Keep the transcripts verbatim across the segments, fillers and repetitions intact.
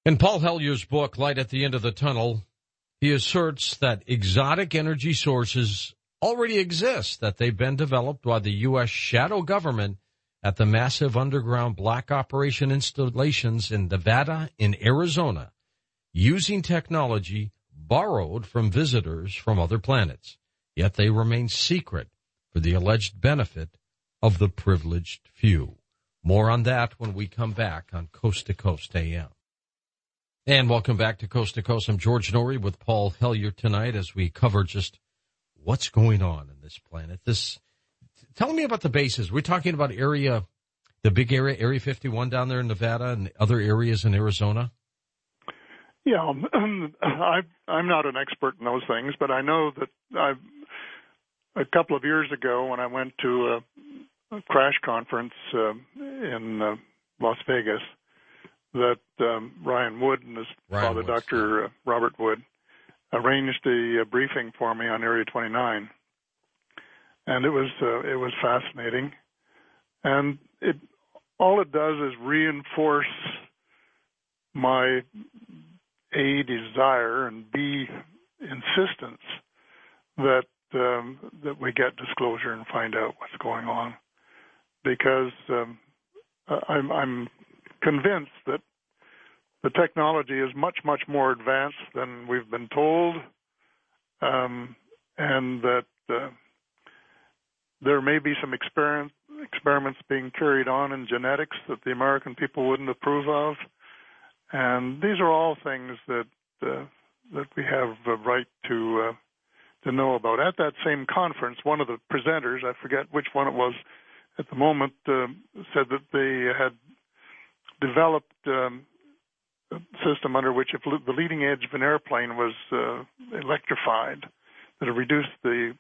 In Paul Hellier's book, Light at the End of the Tunnel, he asserts that exotic energy sources already exist, that they've been developed by the U S shadow government at the massive underground black operation installations in Nevada and Arizona, using technology borrowed from visitors from other planets. Yet they remain secret for the alleged benefit of the privileged few. More on that when we come back on Coast to Coast A M. And welcome back to Coast to Coast. I'm George Noory with Paul Hellyer tonight as we cover just what's going on in this planet. This, tell me about the bases. We're talking about area, the big area, Area fifty-one down there in Nevada and other areas in Arizona. Yeah, um, I, I'm not an expert in those things, but I know that I've, a couple of years ago when I went to a, a crash conference uh, in uh, Las Vegas, that um, Ryan Wood and his Ryan father, Wood's Doctor Uh, Robert Wood, arranged a, a briefing for me on Area twenty-nine, and it was uh, it was fascinating, and it all it does is reinforce my A, desire, and B, insistence that um, that we get disclosure and find out what's going on, because um, I'm, I'm convinced that the technology is much, much more advanced than we've been told, um, and that uh, there may be some experiment, experiments being carried on in genetics that the American people wouldn't approve of. And these are all things that uh, that we have a right to uh, to know about. At that same conference, one of the presenters, I forget which one it was at the moment, uh, said that they had developed um, a system under which if the leading edge of an airplane was uh, electrified, that it reduced the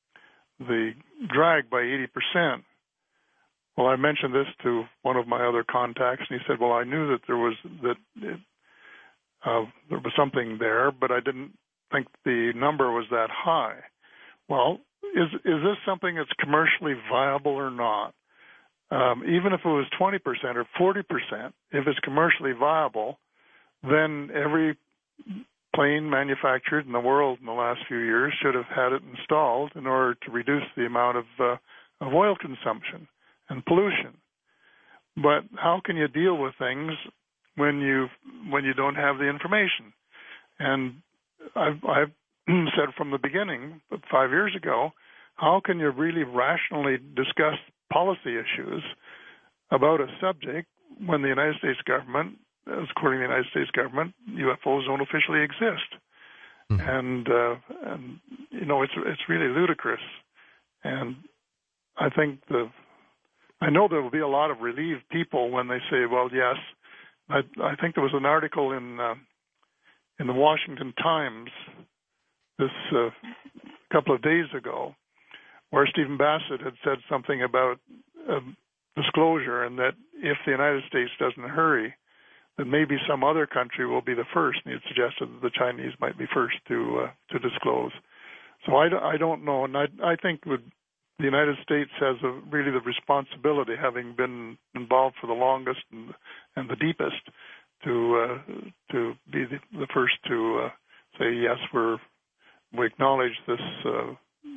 the drag by eighty percent. Well, I mentioned this to one of my other contacts, and he said, "Well, I knew that there was that it, uh, there was something there, but I didn't think the number was that high." Well, is is this something that's commercially viable or not? Um, even if it was twenty percent or forty percent, if it's commercially viable, then every plane manufactured in the world in the last few years should have had it installed in order to reduce the amount of, uh, of oil consumption and pollution. But how can you deal with things when you when you don't have the information? And I've, I've said from the beginning, five years ago, how can you really rationally discuss policy issues about a subject when the United States government, as according to the United States government, U F Os don't officially exist? Mm-hmm. And, uh, and, you know, it's it's really ludicrous. And I think the I know there will be a lot of relieved people when they say, well, yes. I, I think there was an article in uh, in the Washington Times this uh, couple of days ago where Stephen Bassett had said something about uh, disclosure, and that if the United States doesn't hurry, then maybe some other country will be the first. And he had suggested that the Chinese might be first to uh, to disclose. So I, I don't know, and I, I think would the United States has a, really the responsibility, having been involved for the longest and, and the deepest, to uh, to be the, the first to uh, say yes, we're we acknowledge this uh,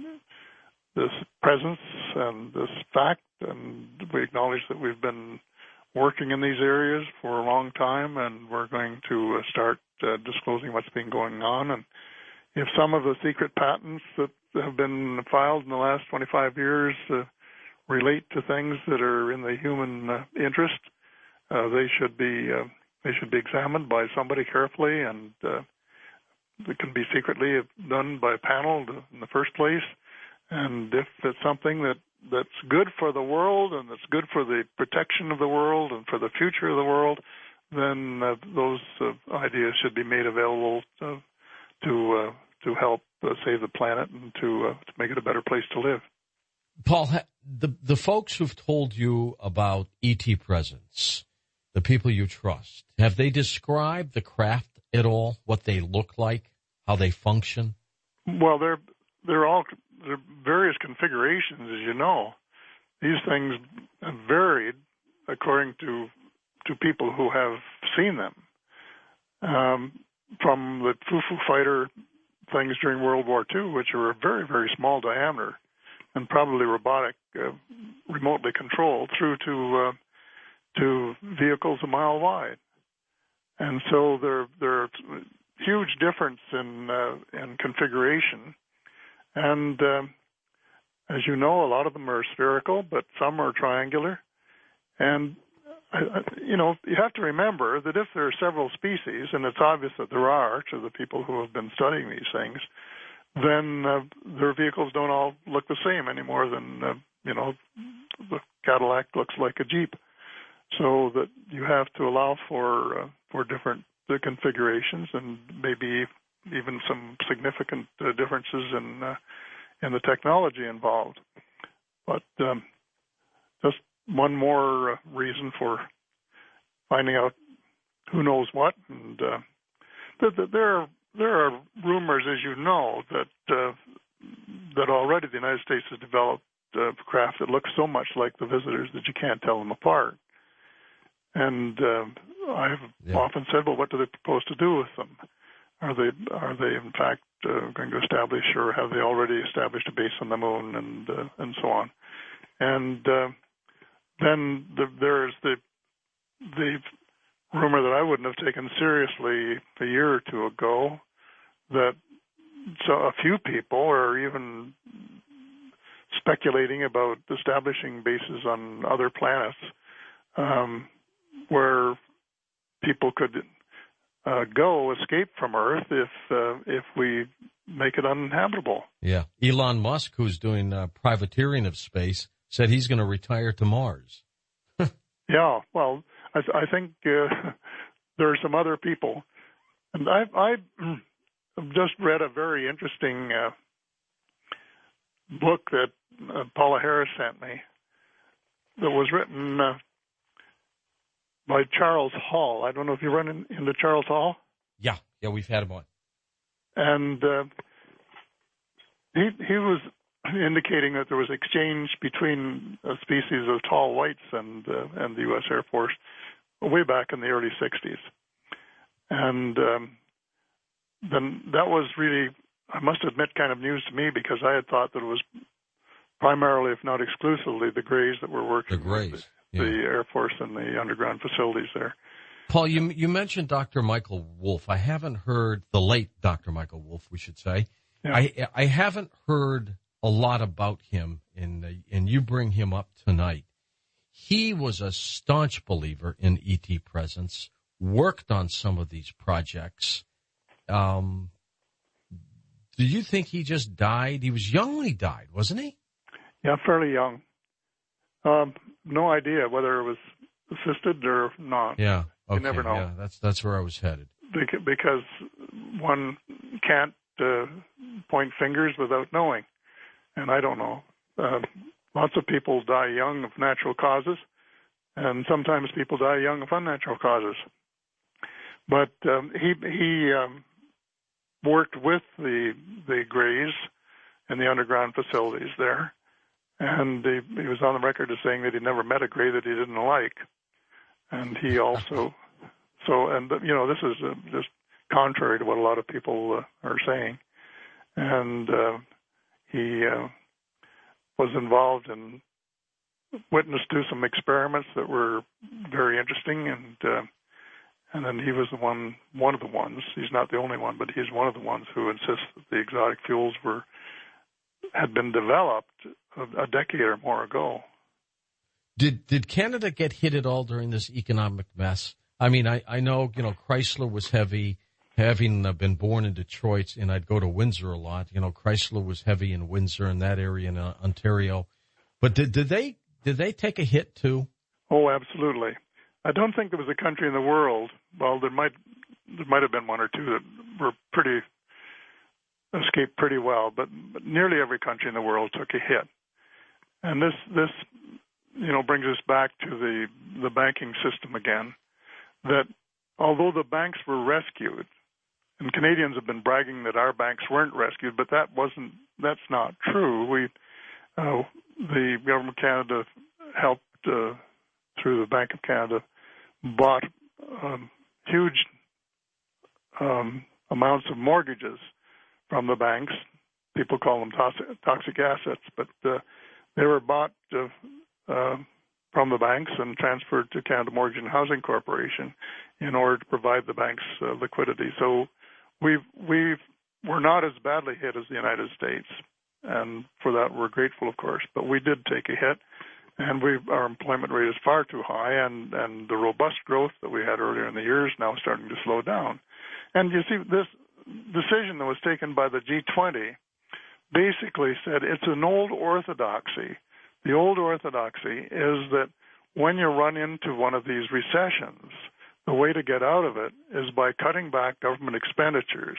this presence and this fact, and we acknowledge that we've been working in these areas for a long time, and we're going to uh, start uh, disclosing what's been going on. And if some of the secret patents that have been filed in the last twenty-five years uh, relate to things that are in the human uh, interest, uh, they should be uh, they should be examined by somebody carefully, and uh, it can be secretly done by a panel in the first place. And if it's something that, that's good for the world and that's good for the protection of the world and for the future of the world, then uh, those uh, ideas should be made available uh, to uh, to help uh, save the planet and to uh, to make it a better place to live. Paul, the the folks who've told you about E T presence, the people you trust, have they described the craft at all? What they look like, how they function? Well, they're they're all they're various configurations, as you know. These things have varied according to to people who have seen them. um, from the Foo-Foo Fighter things during World War Two, which were very, very small diameter and probably robotic, uh, remotely controlled, through to uh, to vehicles a mile wide. And so there there's huge difference in uh, in configuration. And uh, as you know, a lot of them are spherical, but some are triangular. And I, you know, you have to remember that if there are several species, and it's obvious that there are to the people who have been studying these things, then uh, their vehicles don't all look the same any more than, uh, you know, the Cadillac looks like a Jeep. So that you have to allow for uh, for different uh, configurations and maybe even some significant uh, differences in uh, in the technology involved. But um, just one more uh, reason for finding out who knows what. And uh, th- th- there are there are rumors, as you know, that uh, that already the United States has developed uh, craft that look so much like the Visitors that you can't tell them apart. And uh, I've yeah. often said, well, what do they propose to do with them? Are they are they in fact uh, going to establish, or have they already established a base on the moon, and uh, and so on? And uh, then the, there's the the rumor that I wouldn't have taken seriously a year or two ago, that so a few people are even speculating about establishing bases on other planets, um, where people could uh, go, escape from Earth if uh, if we make it uninhabitable. Yeah. Elon Musk, who's doing uh, privateering of space, said he's going to retire to Mars. Yeah, well, I, I think uh, there are some other people. And I, I just read a very interesting uh, book that uh, Paula Harris sent me that was written uh, by Charles Hall. I don't know if you run in, into Charles Hall. Yeah, yeah, we've had him on. And uh, he he was indicating that there was exchange between a species of tall whites and uh, and the U S Air Force way back in the early sixties. And um, then that was really, I must admit, kind of news to me, because I had thought that it was primarily, if not exclusively, the Greys that were working the Greys. with the, yeah. the Air Force and the underground facilities there. Paul, you you mentioned Doctor Michael Wolff. I haven't heard, the late Doctor Michael Wolff, we should say. Yeah. I I haven't heard a lot about him, and and you bring him up tonight. He was a staunch believer in E T presence, worked on some of these projects. Um, do you think he just died? He was young when he died, wasn't he? Yeah, fairly young. Um, no idea whether it was assisted or not. Yeah, okay. You never know. Yeah, that's that's where I was headed. Because one can't uh, point fingers without knowing. And I don't know. Uh, lots of people die young of natural causes, and sometimes people die young of unnatural causes. But um, he he um, worked with the the Greys in the underground facilities there, and he, he was on the record as saying that he never met a Grey that he didn't like. And he also so and you know this is uh, just contrary to what a lot of people uh, are saying, and. Uh, He uh, was involved and witnessed to some experiments that were very interesting, and uh, and then he was the one, one of the ones. He's not the only one, but he's one of the ones who insists that the exotic fuels were had been developed a, a decade or more ago. Did did Canada get hit at all during this economic mess? I mean, I, I know you know Chrysler was heavy. Having been born in Detroit, and I'd go to Windsor a lot, you know, Chrysler was heavy in Windsor and that area in uh, Ontario. But did, did they did they take a hit too? Oh, absolutely. I don't think there was a country in the world. Well, there might there might have been one or two that were pretty escaped pretty well, but, but nearly every country in the world took a hit. And this this you know brings us back to the the banking system again. That although the banks were rescued. And Canadians have been bragging that our banks weren't rescued, but that wasn't. That's not true. We, uh, the government of Canada, helped uh, through the Bank of Canada, bought um, huge um, amounts of mortgages from the banks. People call them toxic, toxic assets, but uh, they were bought uh, uh, from the banks and transferred to Canada Mortgage and Housing Corporation in order to provide the banks uh, liquidity. So we've, we've, we're not as badly hit as the United States, and for that we're grateful, of course, but we did take a hit. And we, our employment rate is far too high, and, and the robust growth that we had earlier in the year is now starting to slow down. And you see, this decision that was taken by the G twenty basically said it's an old orthodoxy. The old orthodoxy is that when you run into one of these recessions, the way to get out of it is by cutting back government expenditures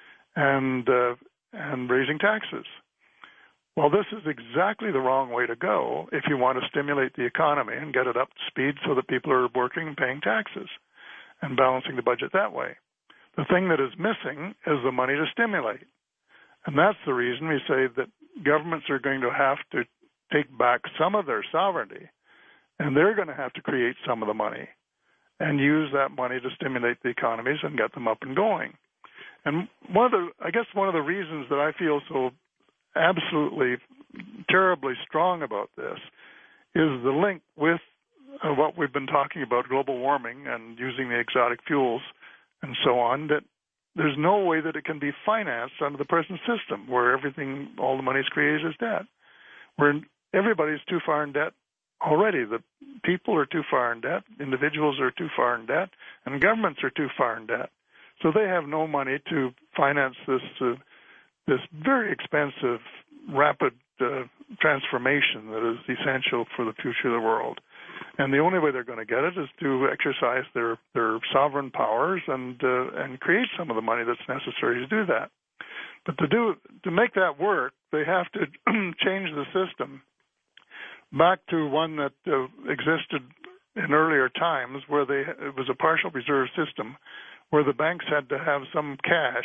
and uh, and raising taxes. Well, this is exactly the wrong way to go if you want to stimulate the economy and get it up to speed so that people are working and paying taxes and balancing the budget that way. The thing that is missing is the money to stimulate. And that's the reason we say that governments are going to have to take back some of their sovereignty, and they're going to have to create some of the money and use that money to stimulate the economies and get them up and going. And one of the, I guess one of the reasons that I feel so absolutely terribly strong about this is the link with uh, what we've been talking about, global warming and using the exotic fuels and so on, that there's no way that it can be financed under the present system where everything, all the money is created as debt. Where everybody's too far in debt already. The people are too far in debt, individuals are too far in debt, and governments are too far in debt. So they have no money to finance this uh, this very expensive, rapid uh, transformation that is essential for the future of the world. And the only way they're going to get it is to exercise their, their sovereign powers and uh, and create some of the money that's necessary to do that. But to do to make that work, they have to change the system back to one that uh, existed in earlier times, where they it was a partial reserve system, where the banks had to have some cash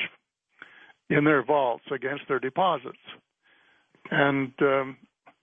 in their vaults against their deposits. And um,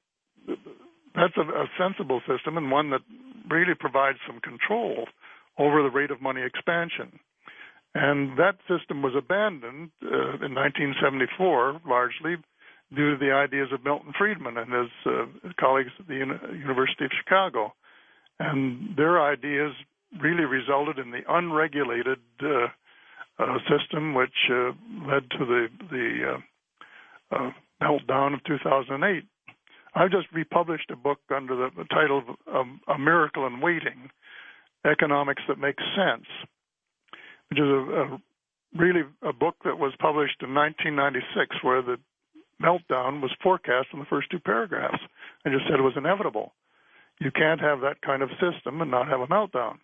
that's a, a sensible system and one that really provides some control over the rate of money expansion. And that system was abandoned uh, in nineteen seventy-four, largely due to the ideas of Milton Friedman and his uh, colleagues at the Uni- University of Chicago. And their ideas really resulted in the unregulated uh, uh, system, which uh, led to the, the uh, uh, meltdown of two thousand eight. I've just republished a book under the, the title of um, A Miracle in Waiting, Economics That Makes Sense, which is a, a really a book that was published in nineteen ninety-six, where the meltdown was forecast in the first two paragraphs. I just said it was inevitable. You can't have that kind of system and not have a meltdown.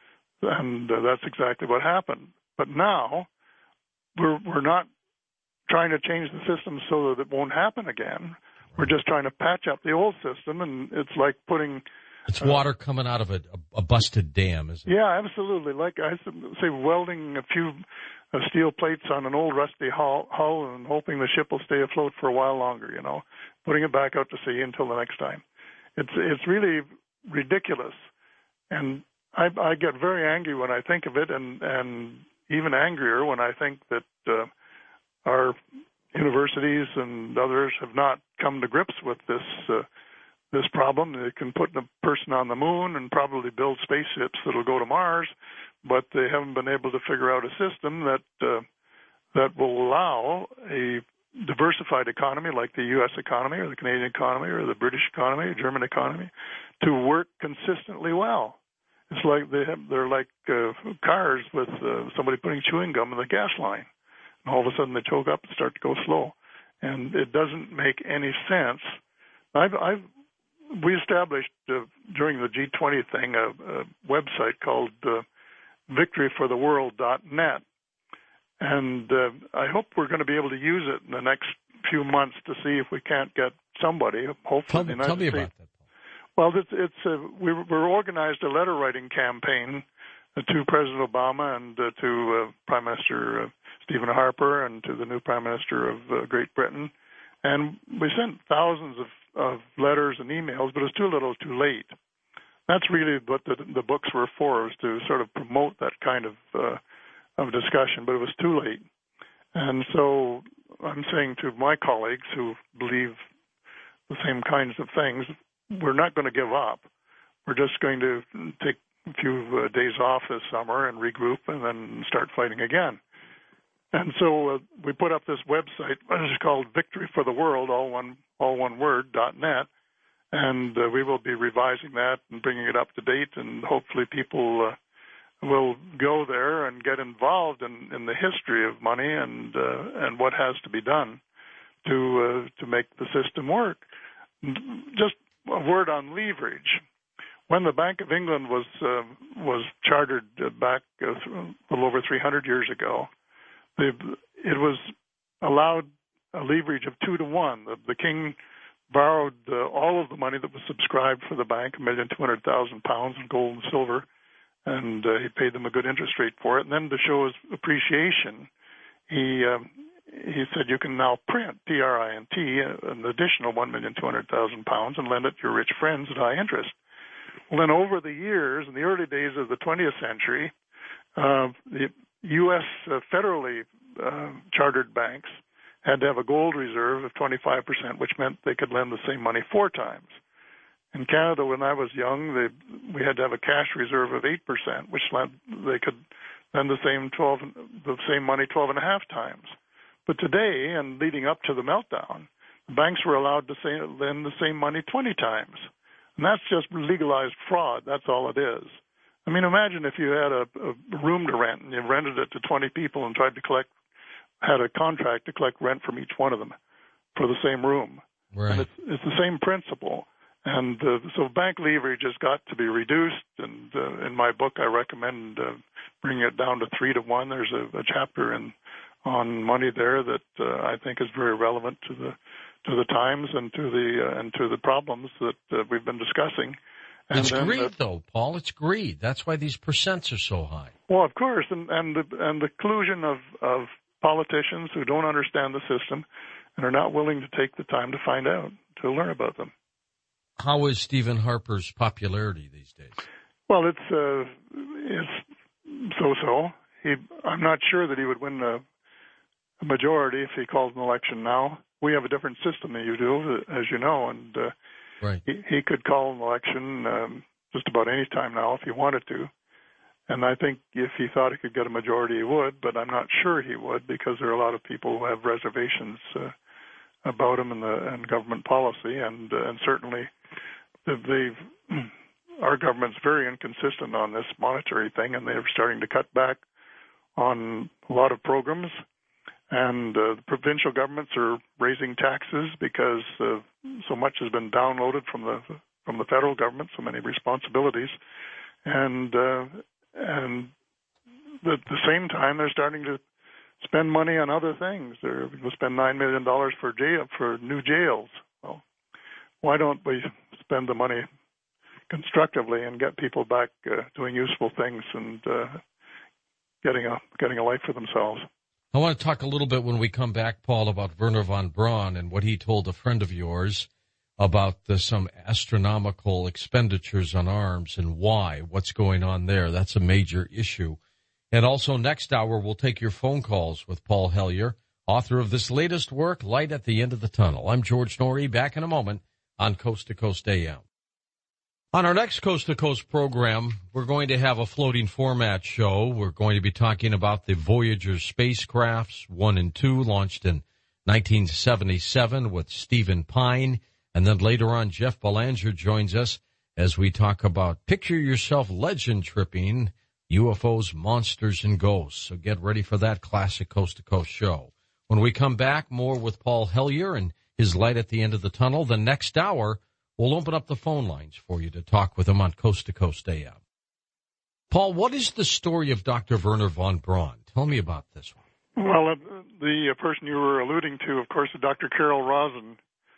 And uh, that's exactly what happened. But now we're we're not trying to change the system so that it won't happen again. We're just trying to patch up the old system, and it's like putting... It's water uh, coming out of a, a busted dam, isn't it? Yeah, absolutely. Like I say, welding a few uh, steel plates on an old rusty hull, hull and hoping the ship will stay afloat for a while longer, you know, putting it back out to sea until the next time. It's it's really ridiculous. And I, I get very angry when I think of it, and, and even angrier when I think that uh, our universities and others have not come to grips with this uh, this problem. They can put a person on the moon and probably build spaceships that'll go to Mars, but they haven't been able to figure out a system that uh, that will allow a diversified economy like the U S economy or the Canadian economy or the British economy or German economy to work consistently well. It's like they have, they're like uh, cars with uh, somebody putting chewing gum in the gas line. And all of a sudden they choke up and start to go slow. And it doesn't make any sense. I've, I've we established uh, during the G twenty thing a, a website called uh, victory for the world dot net. And uh, I hope we're going to be able to use it in the next few months to see if we can't get somebody, hopefully tell, in the United tell me States. about that. Well, it's, it's uh, we we're organized a letter writing campaign uh, to President Obama and uh, to uh, Prime Minister uh, Stephen Harper and to the new Prime Minister of uh, Great Britain, and we sent thousands of, of letters and emails, but it's too little, too late. That's really what the the books were for, is to sort of promote that kind of uh, of discussion, but it was too late. And so I'm saying to my colleagues who believe the same kinds of things, we're not going to give up. We're just going to take a few uh, days off this summer and regroup and then start fighting again. And so uh, we put up this website, which is called Victory for the World, all one all one word, dot net, and uh, we will be revising that and bringing it up to date, and hopefully people uh, will go there and get involved in, in the history of money and uh, and what has to be done to uh, to make the system work. Just a word on leverage. When the Bank of England was uh, was chartered back uh, a little over three hundred years ago, they, it was allowed a leverage of two to one. The, the king borrowed uh, all of the money that was subscribed for the bank, a million two hundred thousand pounds in gold and silver, and uh, he paid them a good interest rate for it. And then to show his appreciation, he um, he said you can now print P R I N T an additional one million two hundred thousand pounds and lend it to your rich friends at high interest. Well, then over the years, in the early days of the twentieth century, uh, the U S uh, federally uh, chartered banks had to have a gold reserve of twenty-five percent, which meant they could lend the same money four times. In Canada, when I was young, they, we had to have a cash reserve of eight percent, which lent they could lend the same twelve, the same money twelve and a half times. But today, and leading up to the meltdown, the banks were allowed to say, lend the same money twenty times. And that's just legalized fraud. That's all it is. I mean, imagine if you had a, a room to rent and you rented it to twenty people and tried to collect, had a contract to collect rent from each one of them for the same room. Right. And it's, it's the same principle. And uh, so bank leverage has got to be reduced. And uh, in my book, I recommend uh, bringing it down to three to one. There's a, a chapter in on money there that uh, I think is very relevant to the to the times and to the uh, and to the problems that uh, we've been discussing. And it's then, greed, uh, though, Paul. It's greed. That's why these percents are so high. Well, of course, and and the, and the collusion of, of politicians who don't understand the system and are not willing to take the time to find out, to learn about them. How is Stephen Harper's popularity these days? Well, it's uh, it's so-so. He, I'm not sure that he would win a, a majority if he calls an election now. We have a different system than you do, as you know, and uh, right. he, he could call an election um, just about any time now if he wanted to. And I think if he thought he could get a majority, he would, but I'm not sure he would because there are a lot of people who have reservations uh, about him and, the, and government policy, and uh, and certainly they've our government's very inconsistent on this monetary thing, and they're starting to cut back on a lot of programs. And uh, the provincial governments are raising taxes because uh, so much has been downloaded from the from the federal government, so many responsibilities, and uh, and at the same time they're starting to spend money on other things. They're going to spend nine million dollars for jail for new jails. Well, why don't we spend the money constructively and get people back uh, doing useful things and uh, getting a getting a life for themselves? I want to talk a little bit when we come back, Paul, about Wernher von Braun and what he told a friend of yours about the, some astronomical expenditures on arms and why, what's going on there. That's a major issue. And also next hour, we'll take your phone calls with Paul Hellyer, author of this latest work, Light at the End of the Tunnel. I'm George Norrie, back in a moment on Coast to Coast A M. On our next Coast to Coast program, we're going to have a floating format show. We're going to be talking about the Voyager spacecrafts, one and two, launched in nineteen seventy-seven with Stephen Pine. And then later on, Jeff Belanger joins us as we talk about Picture Yourself Legend Tripping, U F Os, Monsters, and Ghosts. So get ready for that classic Coast to Coast show. When we come back, more with Paul Hellyer and his Light at the End of the Tunnel. The next hour, we'll open up the phone lines for you to talk with him on Coast to Coast A M. Paul, what is the story of Doctor Wernher von Braun? Tell me about this one. Well, uh, the uh, person you were alluding to, of course, is Doctor Carol Rosen,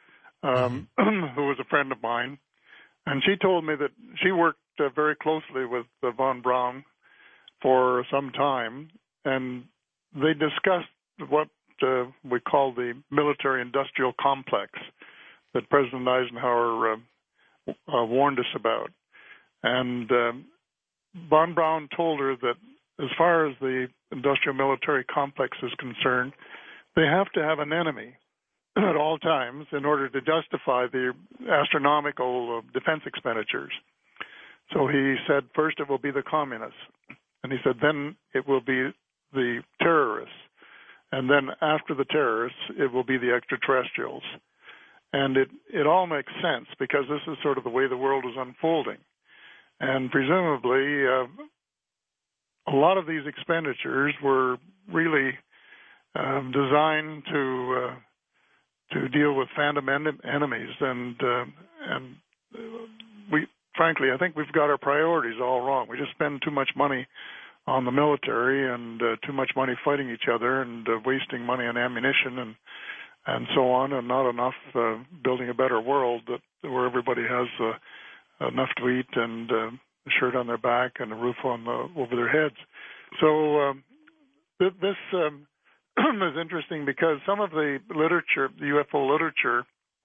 um, mm-hmm. who was a friend of mine. And she told me that she worked uh, very closely with uh, von Braun for some time, and they discussed what uh, we call the military-industrial complex that President Eisenhower uh, uh, warned us about. And uh, von Braun told her that as far as the industrial military complex is concerned, they have to have an enemy at all times in order to justify the astronomical defense expenditures. So he said, first it will be the communists. And he said, then it will be the terrorists. And then after the terrorists, it will be the extraterrestrials. And it, it all makes sense because this is sort of the way the world is unfolding. And presumably, uh, a lot of these expenditures were really um, designed to uh, to deal with phantom en- enemies. And uh, and we, frankly, I think we've got our priorities all wrong. We just spend too much money on the military and uh, too much money fighting each other and uh, wasting money on ammunition and and so on, and not enough uh, building a better world that where everybody has uh, enough to eat and uh, a shirt on their back and a roof on the, over their heads. So um, th- this um, is interesting because some of the literature, the U F O literature,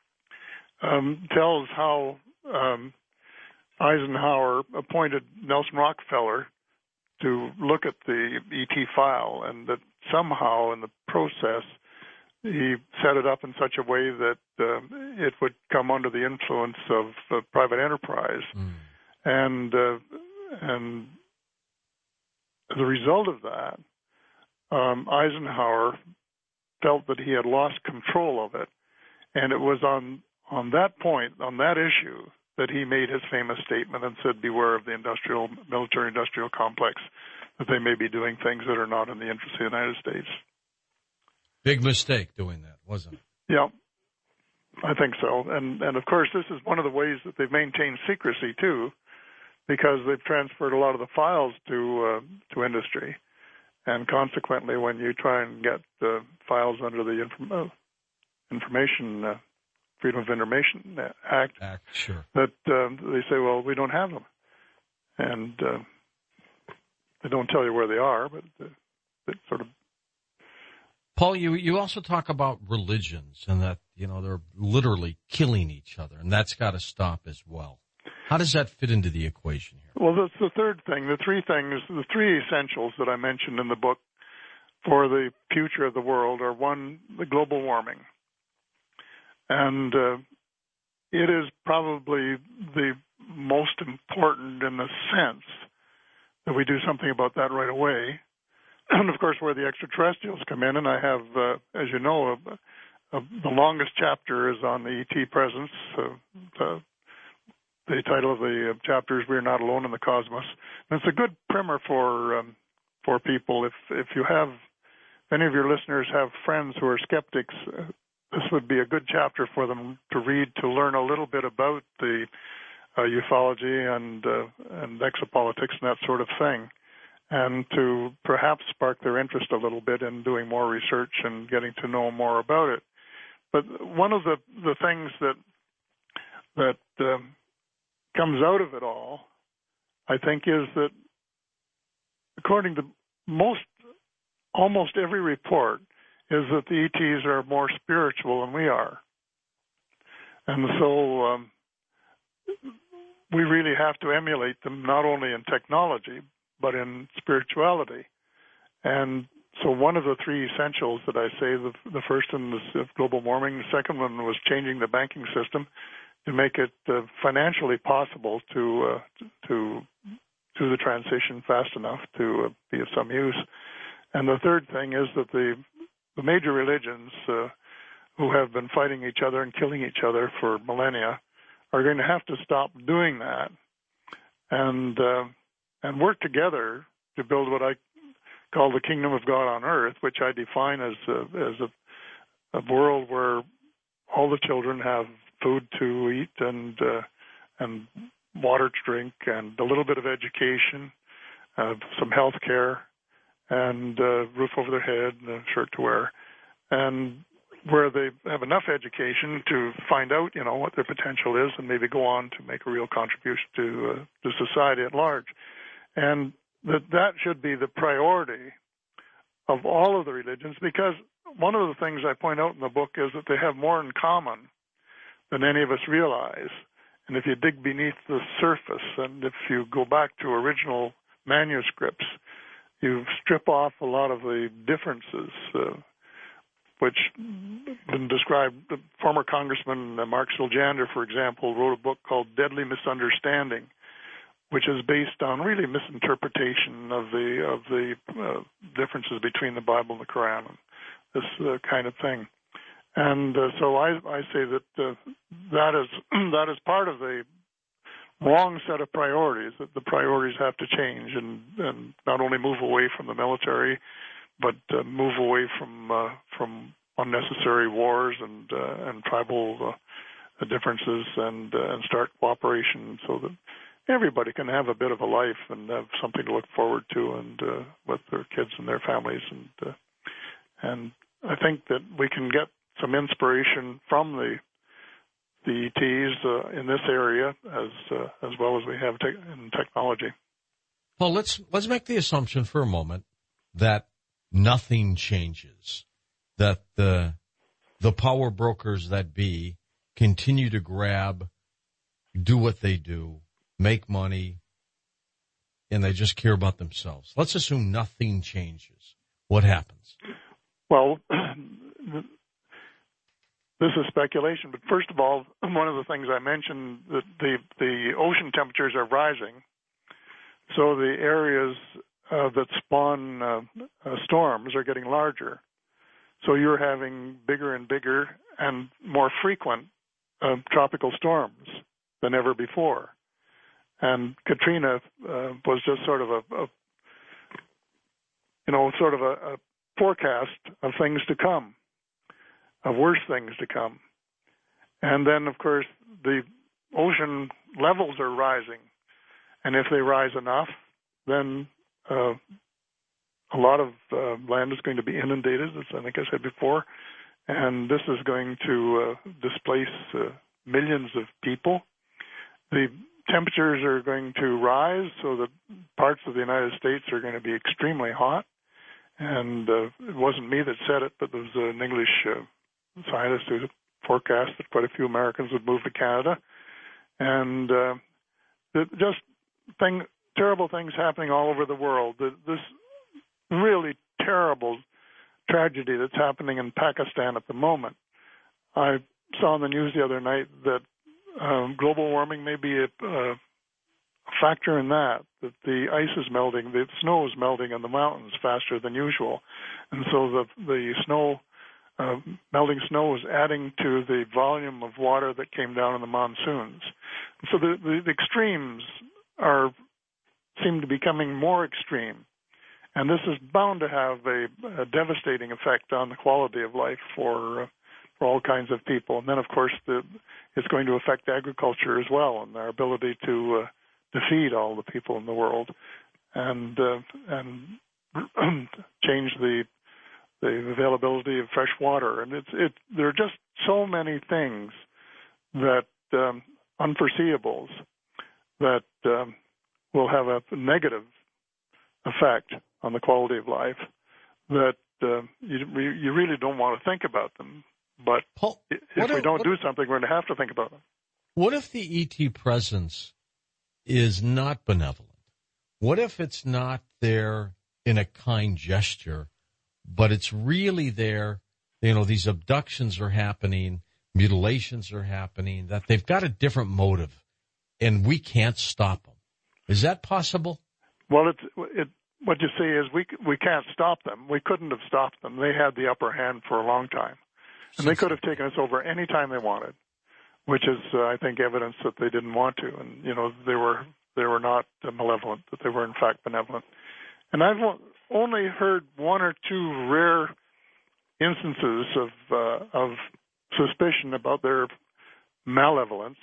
um, tells how um, Eisenhower appointed Nelson Rockefeller to look at the E T file, and that somehow in the process he set it up in such a way that uh, it would come under the influence of uh, private enterprise. Mm. And uh, and as a result of that, um, Eisenhower felt that he had lost control of it. And it was on, on that point, on that issue, that he made his famous statement and said, beware of the industrial, military-industrial complex, that they may be doing things that are not in the interest of the United States. Big mistake doing that, wasn't it? Yeah, I think so. And, and of course, this is one of the ways that they've maintained secrecy, too, because they've transferred a lot of the files to uh, to industry. And consequently, when you try and get the files under the inform- uh, Information uh, Freedom of Information Act, Act sure. that uh, they say, well, we don't have them. And uh, they don't tell you where they are, but uh, it sort of... Paul, you, you also talk about religions and that, you know, they're literally killing each other, and that's got to stop as well. How does that fit into the equation here? Well, that's the third thing. The three things, the three essentials that I mentioned in the book for the future of the world are, one, the global warming. And uh, it is probably the most important in the sense that we do something about that right away. And, of course, where the extraterrestrials come in, and I have, uh, as you know, uh, uh, the longest chapter is on the E T presence. Uh, the, the title of the chapter is "We're Not Alone in the Cosmos." And it's a good primer for um, for people. If if you have, if any of your listeners have friends who are skeptics, uh, this would be a good chapter for them to read to learn a little bit about the uh, ufology and uh, and exopolitics and that sort of thing, and to perhaps spark their interest a little bit in doing more research and getting to know more about it. But one of the, the things that that um, comes out of it all, I think, is that according to most, almost every report, is that the E Ts are more spiritual than we are. And so um, we really have to emulate them, not only in technology, but in spirituality. And so one of the three essentials that I say, the, the first one was global warming, the second one was changing the banking system to make it uh, financially possible to uh, to do the transition fast enough to uh, be of some use. And the third thing is that the the major religions uh, who have been fighting each other and killing each other for millennia are going to have to stop doing that and uh, and work together to build what I call the kingdom of God on earth, which I define as a, as a, a world where all the children have food to eat and uh, and water to drink and a little bit of education, uh, some health care, and a roof over their head and a shirt to wear, and where they have enough education to find out, you know, what their potential is and maybe go on to make a real contribution to uh, to society at large. And that that should be the priority of all of the religions, because one of the things I point out in the book is that they have more in common than any of us realize. And if you dig beneath the surface and if you go back to original manuscripts, you strip off a lot of the differences, uh, which been described. The former Congressman uh, Mark Siljander, for example, wrote a book called Deadly Misunderstanding, which is based on really misinterpretation of the of the uh, differences between the Bible and the Quran, and this uh, kind of thing. And uh, so I, I say that uh, that is that is part of the wrong set of priorities, that the priorities have to change and, and not only move away from the military, but uh, move away from uh, from unnecessary wars and uh, and tribal uh, differences, and uh, and start cooperation so that everybody can have a bit of a life and have something to look forward to, and uh, with their kids and their families. And uh, and I think that we can get some inspiration from the the E Ts uh, in this area as uh, as well as we have te- in technology. Well, let's let's make the assumption for a moment that nothing changes, that the the power brokers that be continue to grab, do what they do, make money, and they just care about themselves. Let's assume nothing changes. What happens? Well, this is speculation, but first of all, one of the things I mentioned, that the, the ocean temperatures are rising, so the areas uh, that spawn uh, uh, storms are getting larger. So you're having bigger and bigger and more frequent uh, tropical storms than ever before. And Katrina uh, was just sort of a, a you know, sort of a, a forecast of things to come, of worse things to come. And then, of course, the ocean levels are rising. And if they rise enough, then uh, a lot of uh, land is going to be inundated, as I think I said before. And this is going to uh, displace uh, millions of people. The temperatures are going to rise so that parts of the United States are going to be extremely hot. And uh, it wasn't me that said it, but there was an English uh, scientist who forecast that quite a few Americans would move to Canada. And uh, just thing, terrible things happening all over the world. This really terrible tragedy that's happening in Pakistan at the moment. I saw on the news the other night that um, global warming may be a, a factor in that, that the ice is melting, the snow is melting in the mountains faster than usual. And so the, the snow, uh, melting snow is adding to the volume of water that came down in the monsoons. So the, the, the extremes are seem to be becoming more extreme. And this is bound to have a, a devastating effect on the quality of life for uh, for all kinds of people. And then, of course, the, it's going to affect agriculture as well, and our ability to uh, to feed all the people in the world, and uh, and change the the availability of fresh water. And it's it there are just so many things that um, unforeseeables that um, will have a negative effect on the quality of life that uh, you, you really don't want to think about them. But Paul, if if, we don't what, do something, we're going to have to think about them. What if the E T presence is not benevolent? What if it's not there in a kind gesture, but it's really there, you know, these abductions are happening, mutilations are happening, that they've got a different motive, and we can't stop them? Is that possible? Well, it's, it, what you say is we we can't stop them. We couldn't have stopped them. They had the upper hand for a long time. And they could have taken us over any time they wanted, which is, uh, I think, evidence that they didn't want to. And, you know, they were they were not uh, malevolent, that they were, in fact, benevolent. And I've only heard one or two rare instances of uh, of suspicion about their malevolence.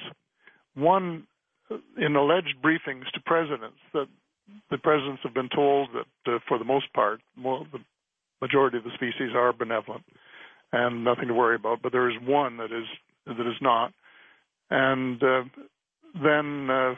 One in alleged briefings to presidents, that the presidents have been told that, uh, for the most part, more, the majority of the species are benevolent and nothing to worry about. But there is one that is that is not. And uh, then uh,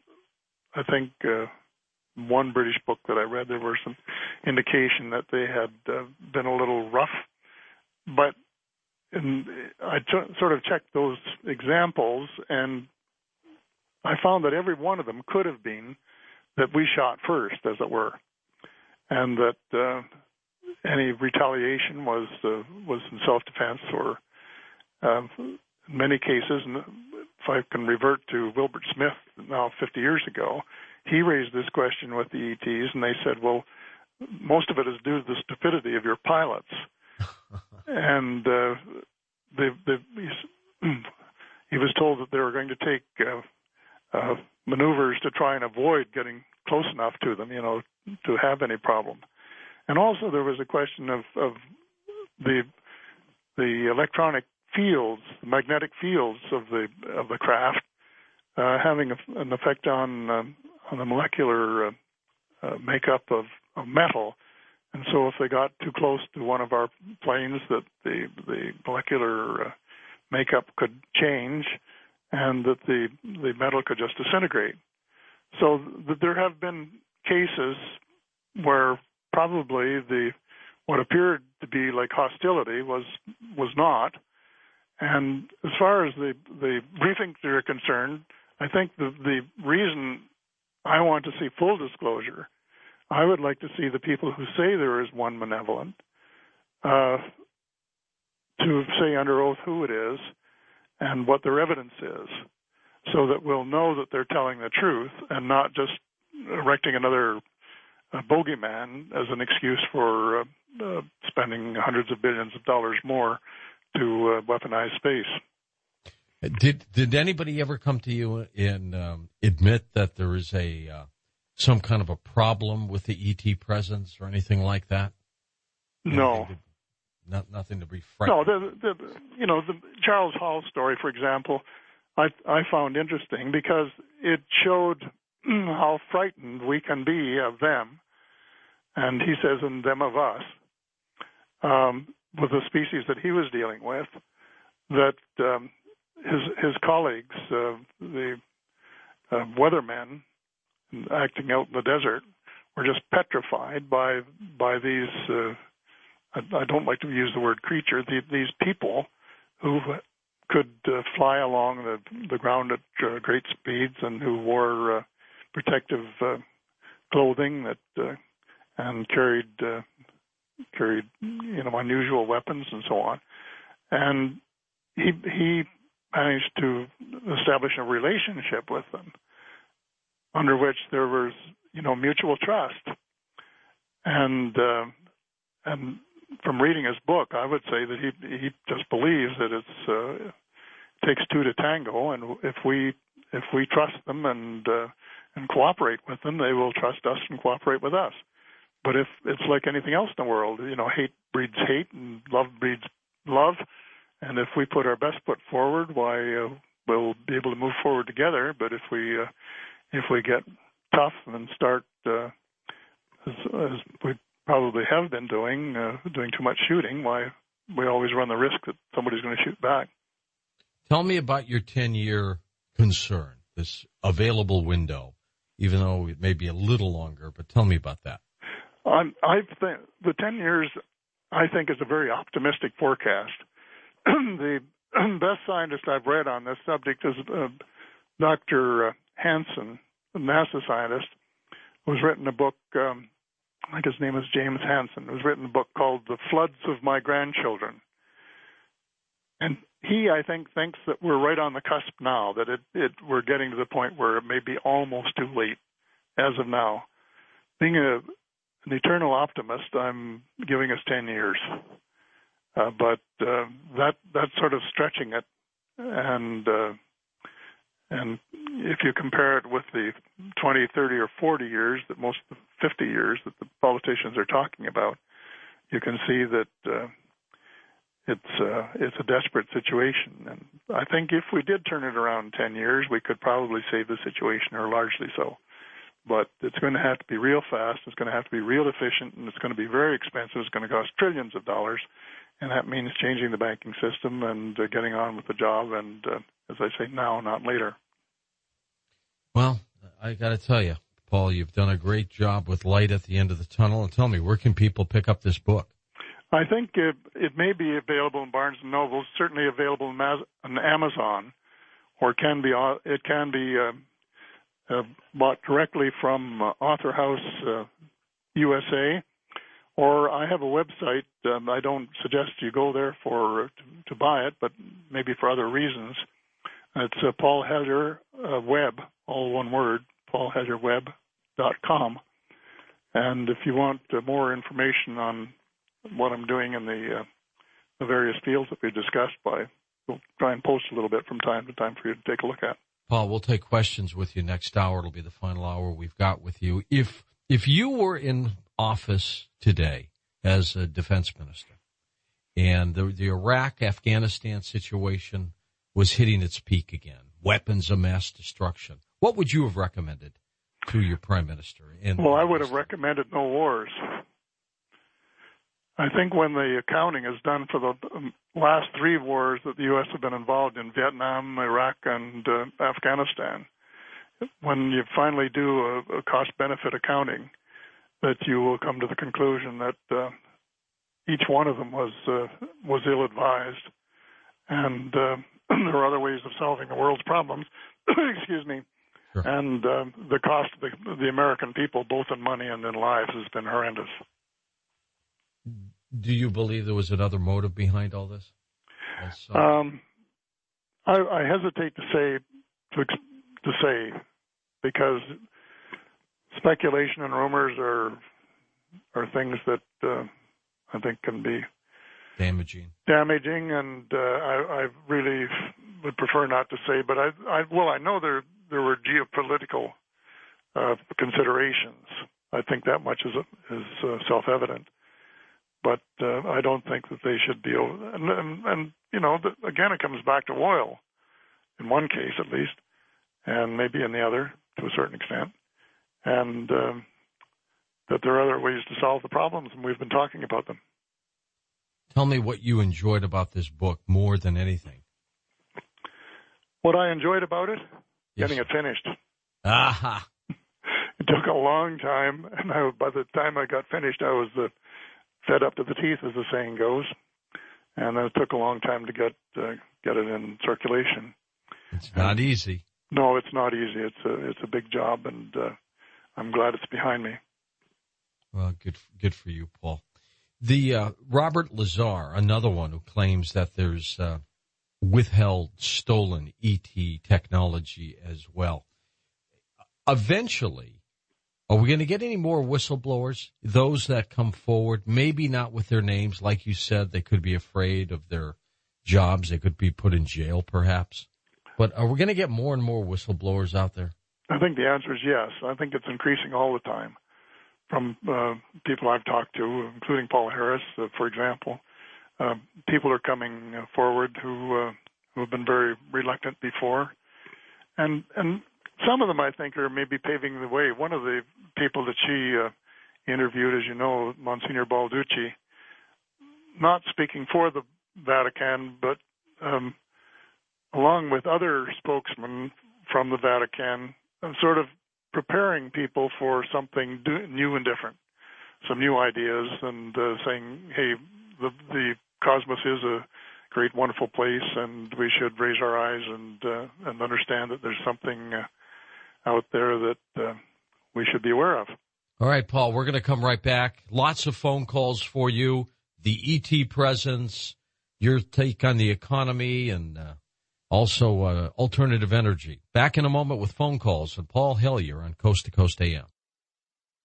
I think uh, one British book that I read, there were some indication that they had uh, been a little rough. But in, I t- sort of checked those examples, and I found that every one of them could have been that we shot first, as it were. and that uh, any retaliation was uh, was in self-defense, or uh, in many cases, and if I can revert to Wilbert Smith now fifty years ago, he raised this question with the E Ts, and they said, well, most of it is due to the stupidity of your pilots. and uh, they, they, he was told that they were going to take uh, uh, maneuvers to try and avoid getting close enough to them, you know, to have any problem. And also there was a question of, of the the electronic fields, the magnetic fields of the of the craft uh, having a, an effect on uh, on the molecular uh, uh, makeup of, of metal. And so if they got too close to one of our planes, that the the molecular uh, makeup could change, and that the the metal could just disintegrate. So th- there have been cases where probably the what appeared to be like hostility was was not. And as far as the the briefings are concerned, I think the the reason I want to see full disclosure, I would like to see the people who say there is one malevolent uh, to say under oath who it is and what their evidence is, so that we'll know that they're telling the truth and not just erecting another uh, bogeyman as an excuse for uh, uh, spending hundreds of billions of dollars more to uh, weaponize space. Did did anybody ever come to you and um, admit that there is a uh, some kind of a problem with the E T presence or anything like that? No. To, not, nothing to be frightened. No, the, the, you know, the Charles Hall story, for example, I, I found interesting because it showed how frightened we can be of them, and he says, and them of us, um, with the species that he was dealing with, that um, his his colleagues, uh, the uh, weathermen acting out in the desert, were just petrified by by these. Uh, I, I don't like to use the word creature. The, these people who could uh, fly along the the ground at uh, great speeds and who wore uh, protective uh, clothing that uh, and carried uh, carried you know unusual weapons and so on. And he he managed to establish a relationship with them, under which there was, you know, mutual trust. And uh, and from reading his book, I would say that he he just believes that it's uh, it takes two to tango, and if we if we trust them and uh, and cooperate with them, they will trust us and cooperate with us. But if it's like anything else in the world, you know, hate breeds hate and love breeds love. And if we put our best foot forward, why uh, we'll be able to move forward together. But if we uh, if we get tough and start, uh, as, as we probably have been doing, uh, doing too much shooting, why we always run the risk that somebody's going to shoot back. Tell me about your ten-year concern, this available window, even though it may be a little longer. But tell me about that. Um, I think the ten years, I think, is a very optimistic forecast. The best scientist I've read on this subject is uh, Doctor Hansen, a NASA scientist, who's written a book, um, I think his name is James Hansen, who's written a book called The Floods of My Grandchildren. And he, I think, thinks that we're right on the cusp now, that it, it we're getting to the point where it may be almost too late as of now. Being a, an eternal optimist, I'm giving us ten years. Uh, but uh, that that's sort of stretching it, and uh, and if you compare it with the twenty, thirty, or forty years that most of the fifty years that the politicians are talking about, you can see that uh, it's uh, it's a desperate situation. And I think if we did turn it around ten years, we could probably save the situation, or largely so. But it's going to have to be real fast. It's going to have to be real efficient, and it's going to be very expensive. It's going to cost trillions of dollars. And that means changing the banking system and uh, getting on with the job. And uh, as I say, now, not later. Well, I got to tell you, Paul, you've done a great job with light at the end of the tunnel. And tell me, where can people pick up this book? I think it, it may be available in Barnes and Noble, certainly available on Amazon, or it can be it can be uh, uh, bought directly from uh, Author House uh, U S A. Or I have a website. Um, I don't suggest you go there for to, to buy it, but maybe for other reasons. It's uh, Paul Hellyer uh, Web, all one word, paul hellyer web dot com. And if you want uh, more information on what I'm doing in the, uh, the various fields that we discussed, by we'll try and post a little bit from time to time for you to take a look at. Paul, we'll take questions with you next hour. It'll be the final hour we've got with you. If if you were in office today as a defense minister and the, the Iraq-Afghanistan situation was hitting its peak again, weapons of mass destruction, what would you have recommended to your prime minister? In well, I would have recommended no wars. I think when the accounting is done for the last three wars that the U S have been involved in, Vietnam, Iraq, and uh, Afghanistan, when you finally do a, a cost-benefit accounting, that you will come to the conclusion that uh, each one of them was uh, was ill-advised, and uh, there are other ways of solving the world's problems. Excuse me. Sure. And uh, the cost of the, the American people, both in money and in lives, has been horrendous. Do you believe there was another motive behind all this? Also, um, I, I hesitate to say to, to say because speculation and rumors are are things that uh, I think can be damaging. Damaging, and uh, I, I really would prefer not to say. But I, I well, I know there there were geopolitical uh, considerations. I think that much is is uh, self-evident. But uh, I don't think that they should be. And, and, and you know, the, again, it comes back to oil, in one case at least, and maybe in the other to a certain extent, and um, that there are other ways to solve the problems, and we've been talking about them. Tell me what you enjoyed about this book more than anything. What I enjoyed about it? Yes. Getting it finished. Aha! It took a long time, and I, by the time I got finished, I was uh, fed up to the teeth, as the saying goes, and it took a long time to get uh, get it in circulation. It's not and, easy. No, it's not easy. It's a it's a big job, and uh, I'm glad it's behind me. Well, good good for you, Paul. The uh, Robert Lazar, another one who claims that there's uh, withheld, stolen E T technology as well. Eventually, are we going to get any more whistleblowers? Those that come forward, maybe not with their names. Like you said, they could be afraid of their jobs. They could be put in jail, perhaps. But are we going to get more and more whistleblowers out there? I think the answer is yes. I think it's increasing all the time. From uh, people I've talked to, including Paul Harris, uh, for example, uh, people are coming uh, forward who uh, who have been very reluctant before, and and some of them I think are maybe paving the way. One of the people that she uh, interviewed, as you know, Monsignor Balducci, not speaking for the Vatican, but um, along with other spokesmen from the Vatican, uh, sort of preparing people for something new and different, some new ideas, and uh, saying, hey, the, the cosmos is a great, wonderful place, and we should raise our eyes and uh, and understand that there's something uh, out there that uh, we should be aware of. All right, Paul, we're going to come right back. Lots of phone calls for you, the E T presence, your take on the economy, and uh, also uh, alternative energy. Back in a moment with phone calls with Paul Hellyer on Coast to Coast A M.